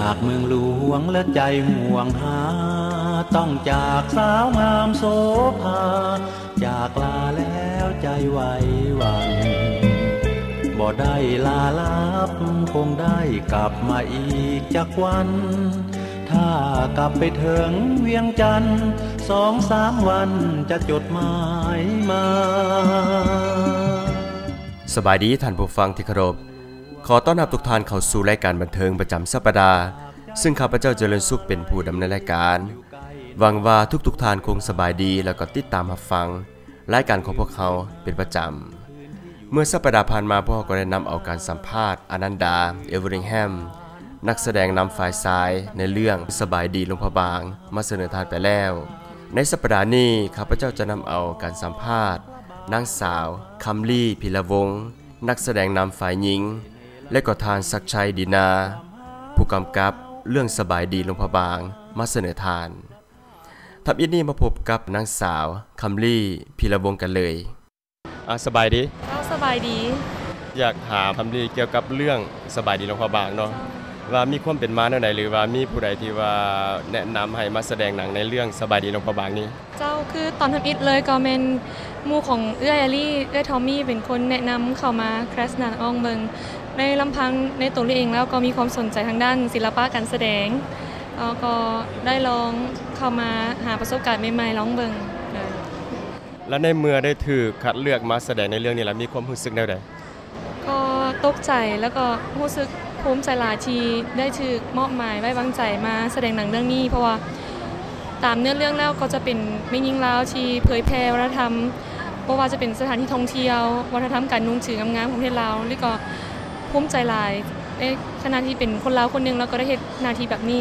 จากเมืองหลวงและใจห่วงหาต้องจากสาวงามโสภาจากลาแล้วใจไหวหวั่นบ่ได้ลาลับคงได้กลับมาอีกจากวันถ้ากลับไปถึงเวียงจันทร์2-3 วันจะจดหมายมาสบายดีท่านผู้ฟังที่เคารพขอต้อนรับทุกท่านเข้าสู่รายการบันเทิงประจำสัปดาห์ซึ่งข้าพเจ้าเจริญสุขเป็นผู้ดำเนินรายการหวังว่าทุกท่านคงสบายดีแล้วก็ติดตามรับฟังรายการของพวกเขาเป็นประจำเมื่อสัปดาห์ผ่านมาพวกเราก็ได้นำเอาการสัมภาษณ์อนันดาเอเวอริงแฮมนักแสดงนำฝ่ายซ้ายในเรื่องสบายดีหลวงพระบางมาเสนอทานไปแล้วในสัปดาห์นี้ข้าพเจ้าจะนำเอาการสัมภาษณ์นางสาวคัมลี่พิรวงศ์นักแสดงนำฝ่ายหญิงและก็ทานศักดิ์ชัยดีนาผู้กำกับเรื่องสบายดีหลวงพระบางมาเสนอทานทับอินนี้มาพบกับนางสาวคัมลี่พิรวงศ์กันเลยสบายดีสบายดีอยากถามคัมลี่เกี่ยวกับเรื่องสบายดีหลวงพระบางเนาะว่ามีความเป็นมาแนวใดหรือว่ามีผู้ใดที่ว่าแนะนำให้มาแสดงหนังในเรื่องสบายดีหลวงพระบางนี้เจ้าคือตอนทำอิฐเลยก็เป็นหมู่ของเอื้อยอลี่เอื้อยทอมมี่เป็นคนแนะนำเข้ามาแคสหนังอ้องเบิงในลำพังในตัวเองแล้วก็มีความสนใจทางด้านศิลปะการแสดงแล้วก็ได้ลองเข้ามาหาประสบการณ์ใหม่ๆลองเบิงแล้วในเมื่อได้ถูกคัดเลือกมาแสดงในเรื่องนี้แล้วมีความรู้สึกแนวใดก็ตกใจแล้วก็รู้สึกภูมิใจหลายที่ได้ถูกมอบหมายไว้วางใจมาแสดงหนังเรื่องนี้เพราะว่าตามเนื้อเรื่องแล้วก็จะเป็นไม่ยิ่งแล้วที่เผยแพร่วัฒนธรรมเพราะว่าจะเป็นสถานที่ท่องเที่ยววัฒนธรรมการนุ่งถืองามๆของประเทศลาวแล้วก็ภูมิใจหลายในขณะที่เป็นคนลาวคนนึงแล้วก็ได้เฮ็ดหน้าที่แบบนี้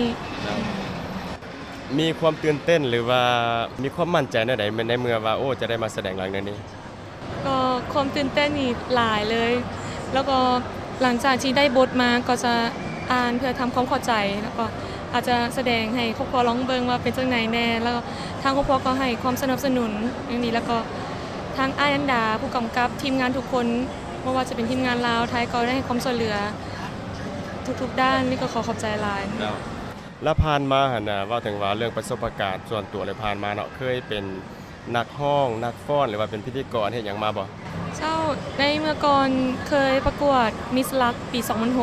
มีความตื่นเต้นหรือว่ามีความมั่นใจในเมื่อว่าโอ้จะได้มาแสดงหนังเรื่องนี้ก็ความตื่นเต้นนี่หลายเลยแล้วก็หลังจากที่ได้บทมาก็จะอ่านเพื่อทำความเข้าใจแล้วก็อาจจะแสดงให้ครอบครัวร้องเบิงว่าเป็นจังไหนแน่แล้วทางครอบครัวก็ให้ความสนับสนุนอย่างนี้แล้วก็ทางอ้ายอันดาผู้กำกับทีมงานทุกคนไม่ว่าจะเป็นทีมงานลาวไทยก็ได้ให้ความช่วยเหลือทุกๆด้านนี่ก็ขอบใจหลายแล้วผ่านมาหั่นน่ะว่าถึงว่าเรื่องประสบการณ์ส่วนตัวเลยผ่านมาเนาะเคยเป็นนักร้องนักฟ้อนหรือว่าเป็นพิธีกรเฮ็ดหยังมาบ่เจ้าในเมื่อก่อนเคยประกวดมิสลักปี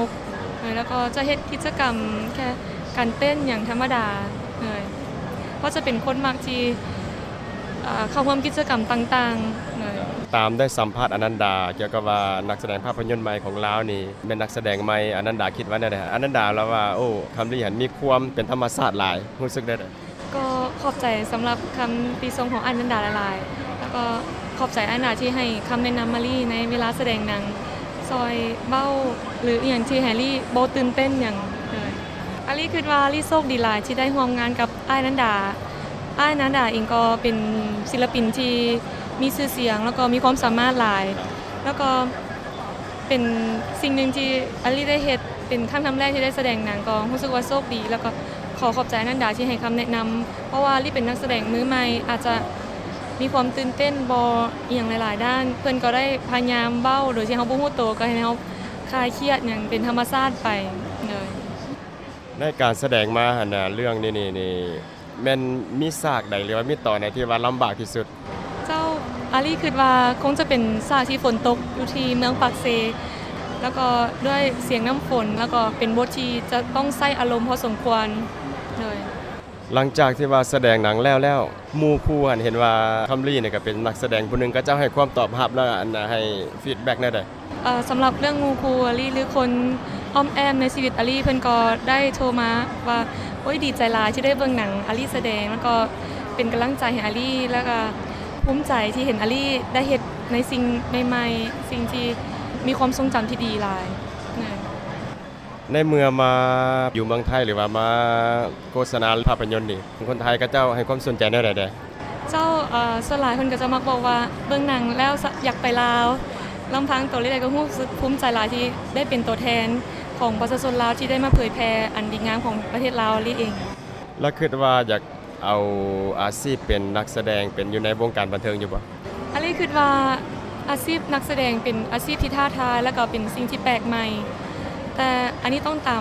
2006แล้วก็จะเฮ็ดกิจกรรมแค่การเต้นอย่างธรรมดาเลยเพราะจะเป็นคนมักที่เข้าร่วมกิจกรรมต่างๆเลยตามได้สัมภาษณ์อนันดาเกี่ยวกับว่านักแสดงภาพยนตร์ใหม่ของลาวนี่เป็นนักแสดงใหม่อนันดาคิดว่าได้อนันดาแล้วว่าโอ้คัมลี่หันมีความเป็นธรรมชาติหลายรู้สึกได้ก็ขอบใจสำหรับคำติชมของอนันดาหลายๆแล้วก็ขอบใจอนันดาที่ให้คำแนะนำมาลี่ในเวลาแสดงหนังซอยเบ้าหรืออย่างที่แฮร์รี่โบตื่นเต้นอย่างเลยอาลี่คิดว่าลี่โชคดีหลายที่ได้ร่วมงานกับอนันดาเองก็เป็นศิลปินที่มีชื่อเสียงแล้วก็มีความสามารถหลายแล้วก็เป็นสิ่งหนึ่งที่อาลี่ได้เฮ็ดเป็นครั้งแรกที่ได้แสดงหนังก็รู้สึกว่าโชคดีแล้วก็ขอบใจอนันดาที่ให้คำแนะนำเพราะว่าลี่เป็นนักแสดงมือใหม่อาจจะมีความตื่นเต้นบ่อย่างหลายๆด้านเพิ่นก็ได้พยายามเบ้าโดยที่เฮาบ่ฮู้โตก็ให้เฮาคลายเครียดอย่างเป็นธรรมชาติไปเลยในการแสดงมาหั่นน่ะเรื่องนี้แม่นมีฉากใดหรือว่ามีตอนไหนที่ว่าลำบากที่สุดเจ้าอาลี่คิดว่าคงจะเป็นฉากที่ฝนตกอยู่ที่เมืองปากเซแล้วก็ด้วยเสียงน้ำฝนแล้วก็เป็นบทที่จะต้องใส่อารมณ์พอสมควรเลยหลังจากที่ว่าแสดงหนังแล้วหมู่คู่เห็นว่าคัมลี่เนี่ยก็เป็นนักแสดงผู้นึงก็เจ้าให้ความตอบรับแล้วให้ฟีดแบ็กแน่ได้สำหรับเรื่องหมู่คู่อาลี่หรือคนอ้อมแอมในชีวิตอาลี่เพิ่นก็ได้โทรมาว่าโอ้ยดีใจหลายที่ได้เบิ่งหนังอาลี่แสดงแล้วก็เป็นกำลังใจให้อาลี่แล้วก็ภูมิใจที่เห็นอาลี่ได้เฮ็ดในสิ่งใหม่ๆสิ่งที่มีความทรงจำที่ดีหลายในเมื่อมาอยู่เมืองไทยหรือว่ามาโฆษณาภาพยนตร์นี่คนไทยก็เจ้าให้ความสนใจแนวใดเจ้าส่วนหลายคนก็จะมักบอกว่าเบิ่งหนังแล้วอยากไปลาวลำพังตัวลี่ก็รู้สึกภูมิใจหลายที่ได้เป็นตัวแทนของประชาชนลาวที่ได้มาเผยแพร่อันดีงามของประเทศลาวลี่เองแล้วคิดว่าอยากเอาอาชีพเป็นนักแสดงเป็นอยู่ในวงการบันเทิงอยู่บ่อาลี่คิดว่าอาชีพนักแสดงเป็นอาชีพที่ท้าทายและก็เป็นสิ่งที่แปลกใหม่แต่อันนี้ต้องตาม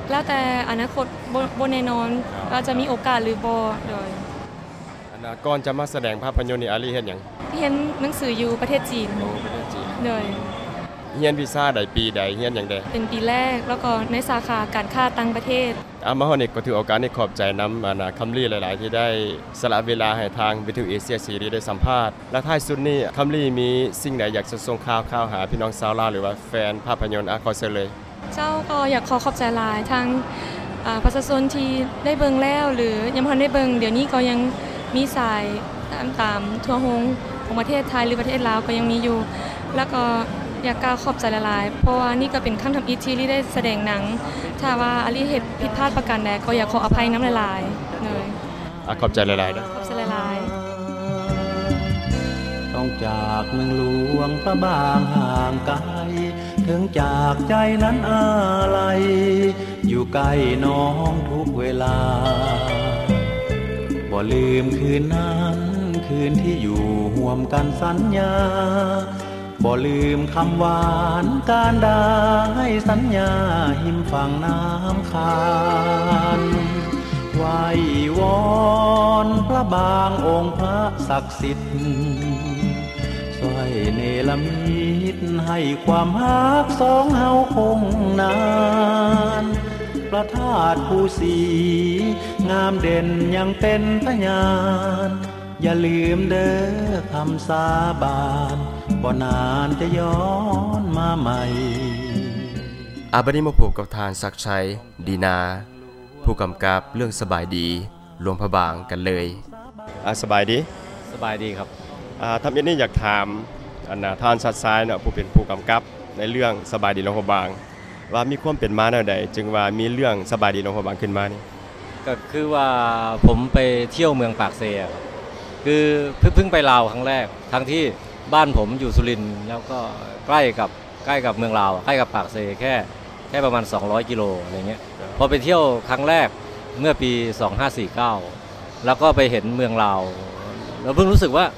แล้วแต่อนาคตบ่แน่นอนว่าจะมีโอกาสหรือบ่โดยก่อนจะมาแสดงภาพยนตร์นี่อาลีเฮ็ดหยังเรียนหนังสืออยู่ประเทศจีนประเทศจีนโดยเรียนวีซ่าใดปีใดเรียนหยังใดเป็นปีแรกแล้วก็ในสาขาการค้าต่างประเทศมาฮอดนี่ก็ถือโอกาสนี้ขอบใจนำคัมลี่หลายๆที่ได้สละเวลาให้ทางวิทยุเอเชียซีรีส์ได้สัมภาษณ์และท้ายสุดนี้คัมลี่มีสิ่งใดอยากจะส่งข่าวหาพี่น้องชาวลาวหรือว่าแฟนภาพยนตร์ขอเชิญเลยเจ้าก็อยากขอบใจหลายทางประชาชนที่ได้เบิ่งแล้วหรือยังบ่ทันได้เบิ่งเดี๋ยวนี้ก็ยังมีสายตามทั่วโฮงของประเทศไทยหรือประเทศลาวก็ยังมีอยู่แล้วก็อยากกล่าวขอบใจหลายๆเพราะว่านี่ก็เป็นครั้งทำอิฐที่ได้แสดงหนังถ้าว่าอาลีเฮ็ดผิดพลาดประการใดก็อยากขออภัยน้ำหลายๆเลยขอบใจหลายๆนะขอบใจหลายๆต้องจากเมืองหลวงพระบางห่างไกลถึงจากใจนั้นอะไรอยู่ใกล้น้องทุกเวลาบ่ลืมคืนนั้นคืนที่อยู่ร่วมกันสัญญาบ่ลืมคำหวานการด่าให้สัญญาหิมฝั่งน้ำคานไหว้วอนพระบางองค์พระศักดิ์สิทธิ์ช่วยเนรมิตให้ความรักสองเฮาคงนานพระธาตุภูสีงามเด่นยังเป็นพยานอย่าลืมเด้อคำสาบานบ่นานจะย้อนมาใหม่บัดนี้มาพบกับทานศักดิ์ชัยดีนาผู้กำกับเรื่องสบายดีหลวงพระบางกันเลยสบายดีครับทำอย่างนี้อยากถามท่านชัดซ้ายเนาะผู้เป็นผู้กำกับในเรื่องสบายดีหลวงพระบางว่ามีความเป็นมาแนวใดจึงว่ามีเรื่องสบายดีหลวงพระบางขึ้นมานี่ก็คือว่าผมไปเที่ยวเมืองปากเซคือเพิ่งไปลาวครั้งแรกทั้งที่บ้านผมอยู่สุรินทร์แล้วก็ใกล้กับเมืองลาวใกล้กับปากเซแค่ประมาณ200กิโลอะไรเงี้ยพอไปเที่ยวครั้งแรกเมื่อปี2549แล้วก็ไปเห็นเมืองลาวแล้วเพิ่งรู้สึกว่า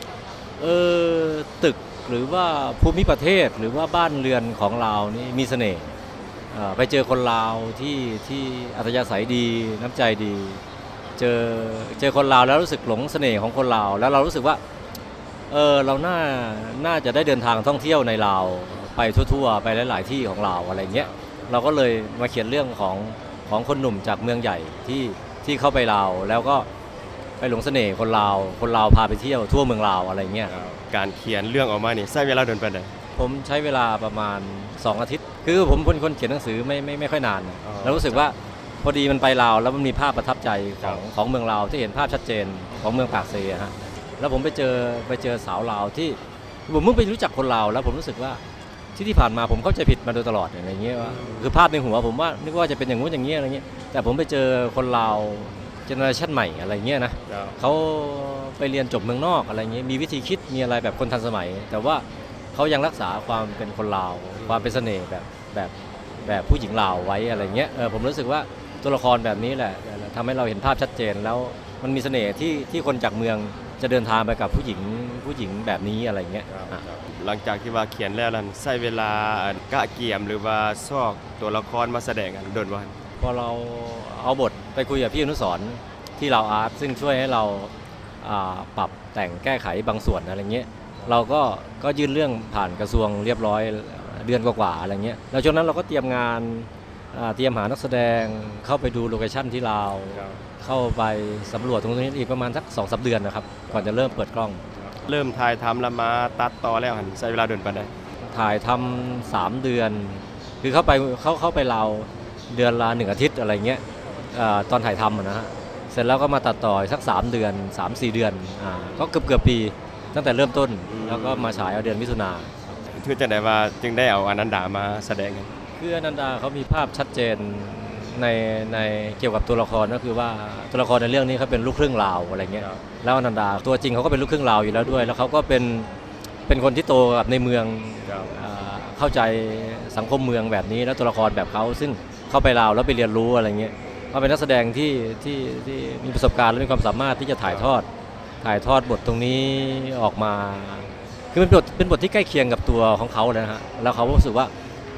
ตึกหรือว่าภูมิประเทศหรือว่าบ้านเรือนของลาวนี่มีเสน่ห์ไปเจอคนลาวที่อัธยาศัยดีน้ำใจดีเจอคนลาวแล้วรู้สึกหลงเสน่ห์ของคนลาวแล้วเรารู้สึกว่าเราน่าจะได้เดินทางท่องเที่ยวในลาวไปทั่วๆไปหลายๆที่ของลาวอะไรเงี้ยเราก็เลยมาเขียนเรื่องของคนหนุ่มจากเมืองใหญ่ที่เข้าไปลาวแล้วก็ไปหลงเสน่ห์คนลาวพาไปเที่ยวทั่วเมืองลาวอะไรเงี้ยการเขียนเรื่องออกมานี่ใช้เวลาเดินไปไหนผมใช้เวลาประมาณ2อาทิตย์คือผมเป็นคนเขียนหนังสือไม่ค่อยนานแล้วรู้สึกว่าพอดีมันไปลาวแล้วมันมีภาพประทับใจของเมืองลาวที่เห็นภาพชัดเจนของเมืองปากเซฮะแล้วผมไปเจอสาวลาวที่ผมเพิ่งไปรู้จักคนลาวแล้วผมรู้สึกว่าที่ผ่านมาผมเข้าใจผิดมาโดยตลอดอะไรเงี้ยว่าคือภาพในหัวผมว่านึกว่าจะเป็นอย่างงู้นอย่างเงี้ยอะไรเงี้ยแต่ผมไปเจอคนลาวเจเนอเรชั่นใหม่อะไรเงี้ยนะเขาไปเรียนจบเมืองนอกอะไรเงี้ยมีวิธีคิดมีอะไรแบบคนทันสมัยแต่ว่าเขายังรักษาความเป็นคนลาวความเป็นเสน่ห์แบบผู้หญิงลาวไว้อะไรเงี้ยผมรู้สึกว่าตัวละครแบบนี้แหละทำให้เราเห็นภาพชัดเจนแล้วมันมีเสน่ห์ที่คนจากเมืองจะเดินทางไปกับผู้หญิงแบบนี้อะไรเงี้ยหลังจากที่ว่าเขียนแล้วนั้นใช้เวลากะเกี่ยมหรือว่าซอกตัวละครมาแสดงกันโดนว่าพอเราเอาบทไปคุยกับพี่อนุสรณ์ที่เราอาร์ตซึ่งช่วยให้เราปรับแต่งแก้ไขบางส่วนอะไรเงี้ยเราก็ยื่นเรื่องผ่านกระทรวงเรียบร้อยเดือนกว่าๆอะไรเงี้ยแล้วช่วงนั้นเราก็เตรียมงานเตรียมหานักแสดงเข้าไปดูโลเคชั่นที่ลาวเข้าไปสำรวจตรงนี้อีกประมาณสัก 2-3 เดือนนะครับก่อนจะเริ่มเปิดกล้องเริ่มถ่ายทำแล้วมาตัดต่อแล้วใช้เวลาเดือนปานใดถ่ายทำ3เดือนคือเข้าไปลาวเดือนละ1อาทิตย์อะไรเงี้ยตอนถ่ายทำนะฮะเสร็จแล้วก็มาตัดต่อสัก3เดือน 3-4 เดือนก็เกือบปีตั้งแต่เริ่มต้นแล้วก็มาฉายเอาเดือนมิถุนายนคือจังได๋ว่าจึงได้เอาอนันดามาแสดงกันคืออนันดาเขามีภาพชัดเจนในเกี่ยวกับตัวละครก็คือว่าตัวละครในเรื่องนี้เขาเป็นลูกครึ่งลาวอะไรเงี้ยแล้วอนันดาตัวจริงเขาก็เป็นลูกครึ่งลาวอยู่แล้วด้วยแล้วเขาก็เป็นคนที่โตกับในเมืองเข้าใจสังคมเมืองแบบนี้แล้วตัวละครแบบเขาซึ่งเข้าไปลาวแล้วไปเรียนรู้อะไรเงี้ยเขาเป็นนักแสดงที่มีประสบการณ์และมีความสามารถที่จะถ่ายทอดบทตรงนี้ออกมาคือเป็นบทที่ใกล้เคียงกับตัวของเขาเลยนะฮะแล้วเขารู้สึกว่าผ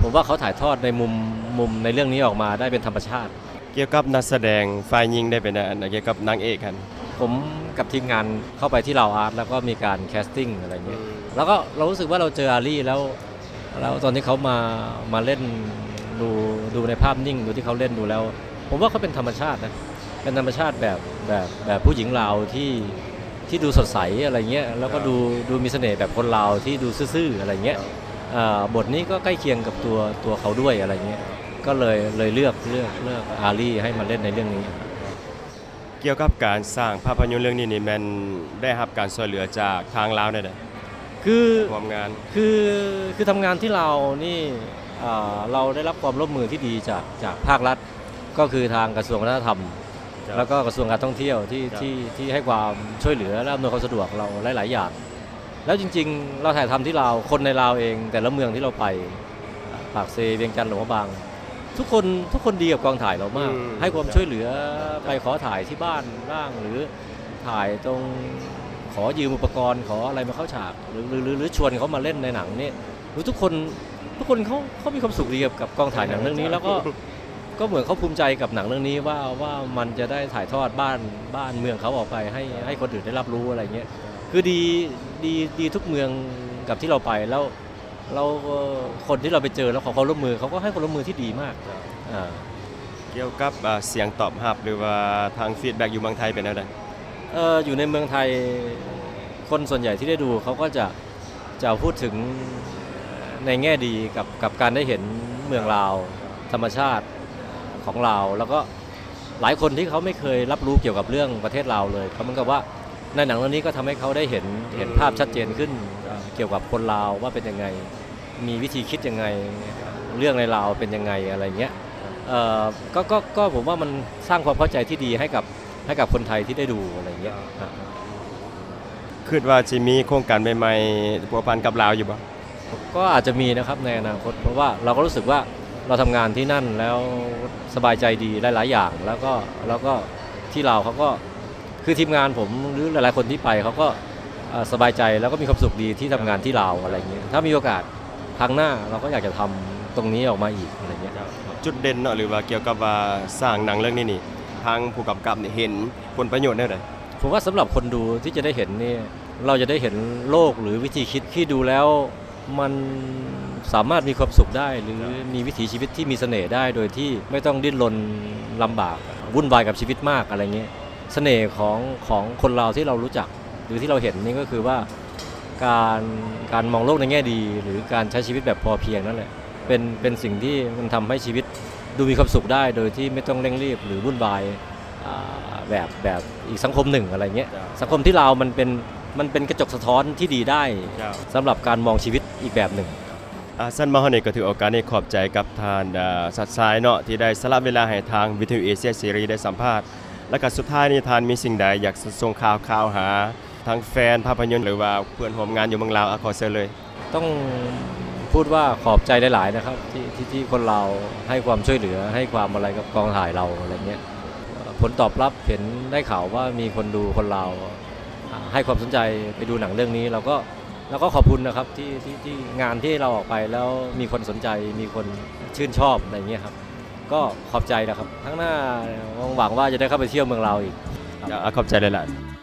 ผมว่าเขาถ่ายทอดในมุมในเรื่องนี้ออกมาได้เป็นธรรมชาติเกี่ยวกับนักแสดงฝ่ายหญิงได้เป็นเกี่ยวกับนางเอกกันผมกับทีมงานเข้าไปที่เราอาร์ตแล้วก็มีการแคสติ้งอะไรเงี้ยแล้วก็เรารู้สึกว่าเราเจออารี่แล้วตอนที่เขามาเล่นดูในภาพนิ่งดูที่เขาเล่นดูแล้วผมว่าเขาเป็นธรรมชาตินะเป็นธรรมชาติแบบผู้หญิงลาวที่ดูสดใสอะไรเงี้ยแล้วก็ดูมีเสน่ห์แบบคนลาวที่ดูซื่อๆอะไรเงี้ยบทนี้ก็ใกล้เคียงกับตัวเขาด้วยอะไรเงี้ยก็เลยเลือกอารี่ให้มาเล่นในเรื่องนี้เกี่ยวกับการสร้างภาพยนตร์เรื่องนี้นี่แม่นได้รับการช่วยเหลือจากทางลาวได้ไดคือทำงานคือทำงานที่เรานี่เราได้รับความร่วมมือที่ดีจากภาครัฐก็คือทางกระทรวงวัฒนธรรมแล้วก็กระทรวงการท่องเที่ยวที่ให้ความช่วยเหลือและอำนวยความสะดวกเราหลายๆอย่างแล้วจริงๆเราถ่ายทำที่ลาวคนในลาวเองแต่ละเมืองที่เราไปปากเซเวียงจันทร์หลวงพระบางทุกคนดีกับกองถ่ายเรามากให้ความช่วยเหลือไปขอถ่ายที่บ้านบ้างหรือถ่ายตรงขอยืมอุปกรณ์ขออะไรมาเข้าฉากหรือชวนเขามาเล่นในหนังนี่ทุกคนเขามีความสุขดีกับกองถ่ายหนังเรื่องนี้แล้วก็เหมือนเขาภูมิใจกับหนังเรื่องนี้ว่ามันจะได้ถ่ายทอดบ้านเมืองเขาออกไปให้คนอื่นได้รับรู้อะไรเงี้ยคือดีทุกเมืองกับที่เราไปแล้วคนที่เราไปเจอแล้วขอความร่วมมือเขาก็ให้ความร่วมมือที่ดีมากเกี่ยวกับเสียงตอบรับหรือว่าทางฟีดแบ็กอยู่เมืองไทยเป็นอะไรอยู่ในเมืองไทยคนส่วนใหญ่ที่ได้ดูเขาก็จะพูดถึงในแง่ดีกับการได้เห็นเมืองลาวธรรมชาติของลาวแล้วก็หลายคนที่เขาไม่เคยรับรู้เกี่ยวกับเรื่องประเทศลาวเลยเขาเหมือนกับว่าในหนังเรื่องนี้ก็ทำให้เขาได้เห็นภาพชัดเจนขึ้นเกี่ยวกับคนลาวว่าเป็นยังไงมีวิธีคิดยังไงเรื่องในลาวเป็นยังไงอะไรเงี้ยก็ผมว่ามันสร้างความเข้าใจที่ดีให้กับคนไทยที่ได้ดูอะไรเงี้ยคิดว่าจะมีโครงการใหม่ๆพัวพันกับลาวอยู่บ่ก็อาจจะมีนะครับในอนาคตเพราะว่าเราก็รู้สึกว่าเราทำงานที่นั่นแล้วสบายใจดีหลายๆอย่างแล้วก็ที่ลาวเขาก็คือทีมงานผมหรือหลายๆคนที่ไปเขาก็สบายใจแล้วก็มีความสุขดีที่ทำงานที่ลาวอะไรเงี้ยถ้ามีโอกาสครั้งหน้าเราก็อยากจะทำตรงนี้ออกมาอีกอะไรเงี้ยจุดเด่นเนาะหรือว่าเกี่ยวกับว่าสร้างหนังเรื่องนี้นี่ทางผู้กำกับเนี่ยเห็นผลประโยชน์ได้ไหมผมว่าสำหรับคนดูที่จะได้เห็นนี่เราจะได้เห็นโลกหรือวิธีคิดที่ดูแล้วมันสามารถมีความสุขได้หรือมีวิถีชีวิตที่มีเสน่ห์ได้โดยที่ไม่ต้องดิ้นรนลำบากวุ่นวายกับชีวิตมากอะไรเงี้ยเสน่ห์ของคนเราที่เรารู้จักหรือที่เราเห็นนี่ก็คือว่าการมองโลกในแง่ดีหรือการใช้ชีวิตแบบพอเพียงนั่นแหละเป็นสิ่งที่มันทำให้ชีวิตดูมีความสุขได้โดยที่ไม่ต้องเร่งรีบหรือวุ่นวายแบบอีกสังคมหนึ่งอะไรเงี้ยสังคมที่เรามันเป็นกระจกสะท้อนที่ดีได้สำหรับการมองชีวิตอีกแบบหนึ่งสั้นมาเฮานี่ก็ถือโอกาสนี้ขอบใจกับทานสัตว์ทรายเนาะที่ได้สละเวลาให้ทางวิทยุเอเชียซีรีส์ได้สัมภาษณ์และก็สุดท้ายนี้ทานมีสิ่งใดอยากส่งข่าวหาทั้งแฟนภาพยนตร์หรือว่าเพื่อนร่วมงานอยู่เมืองลาวขอเชิญเลยต้องพูดว่าขอบใจหลายๆนะครับที่คนเราให้ความช่วยเหลือให้ความอะไรกับกองถ่ายเราอะไรเงี้ยผลตอบรับเห็นได้ข่าวว่ามีคนดูคนเราให้ความสนใจไปดูหนังเรื่องนี้เราก็ขอบคุณนะครับที่งานที่เราออกไปแล้วมีคนสนใจมีคนชื่นชอบอะไรเงี้ยครับก็ขอบใจนะครับทั้งหน้าหวังว่าจะได้เข้าไปเที่ยวเมืองเราอีกขอบใจเลยล่ะ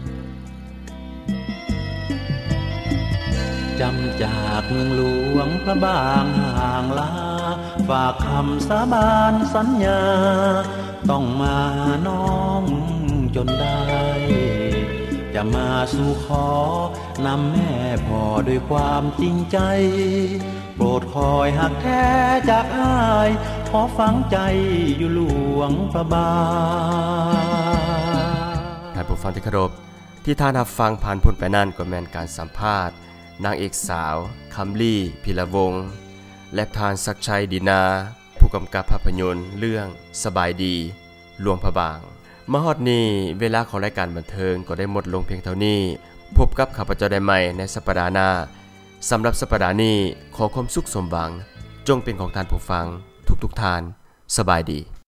จำจากเมืองหลวงพระบางห่างลาฝากคำสาบานสัญญาต้องมาน้องจนได้จะมาสู่ขอนำแม่พ่อด้วยความจริงใจโปรดคอยหักแท้จากอ้ายขอฝังใจอยู่หลวงพระบางท่านผู้ฟังที่เคารพที่ท่านรับฟังผ่านพ้นไปนั่นก็แม่นการสัมภาษณ์นางเอกสาวคำลี่พิรวงศ์และทานศักดิ์ชัยดีนาผู้กำกับภาพยนตร์เรื่องสบายดีหลวงพระบางมาฮอดนี้เวลาของรายการบันเทิงก็ได้หมดลงเพียงเท่านี้พบกับข้าพเจ้าได้ใหม่ในสัปดาห์หน้าสำหรับสัปดาห์นี้ขอความสุขสมหวังจงเป็นของท่านผู้ฟังทุกท่านสบายดี